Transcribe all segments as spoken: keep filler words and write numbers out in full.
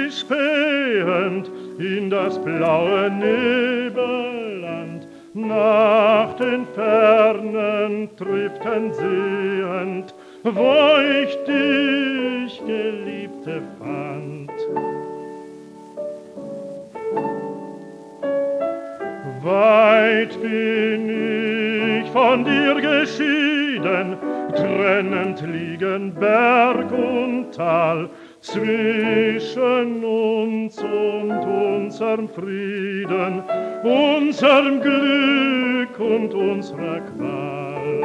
sie spähend in das blaue Nebelland, nach den fernen Trüften sehend, wo ich dich, Geliebte, fand. Weit bin ich von dir geschieden, trennend liegen Berg und Tal, zwischen uns und unserem Frieden, unserem Glück und unserer Qual.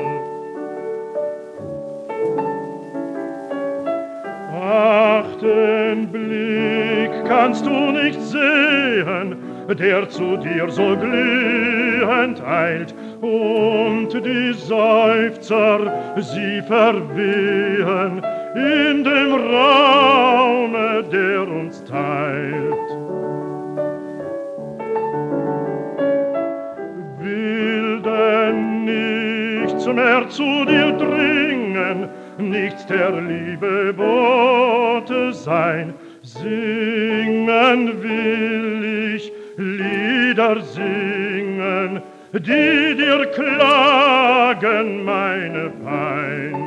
Ach, den Blick kannst du nicht sehen, der zu dir so glühend eilt, und die Seufzer, sie verwehen in dem Raume, der uns teilt. Will denn nichts mehr zu dir dringen, nichts der Liebe Bote sein, singen will ich, Lieder singen, die dir klagen meine Pein.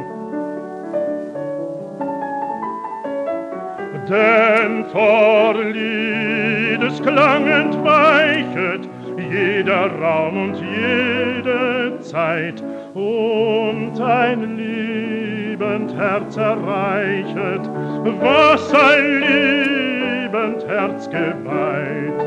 Denn vor Liedesklang entweichet jeder Raum und jede Zeit, und ein liebend Herz erreichet, was ein liebend Herz geweiht.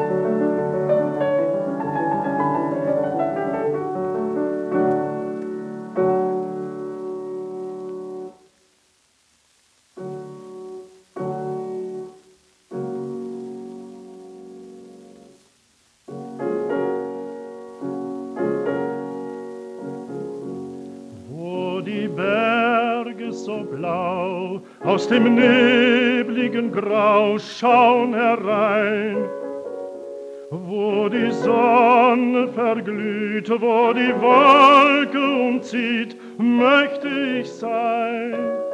Die Berge so blau aus dem nebligen Grau schauen herein, wo die Sonne verglüht, wo die Wolke umzieht, möchte ich sein,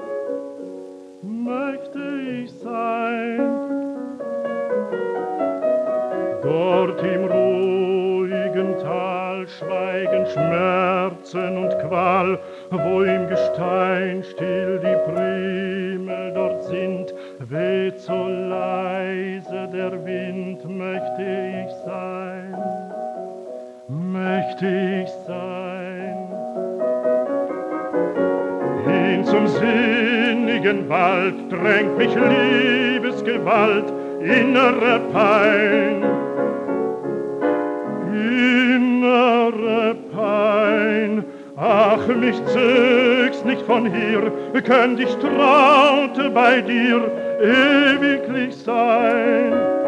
möchte ich sein. Dort im ruhigen Tal schweigen Schmerzen und Qual, wo im Gestein still die Primel dort sind, weht so leise der Wind, möchte ich sein, möchte ich sein. Hin zum sinnigen Wald drängt mich Liebesgewalt, innere Pein, innere Pein. Ach, mich zögst nicht von hier, könnt ich traute bei dir ewiglich sein.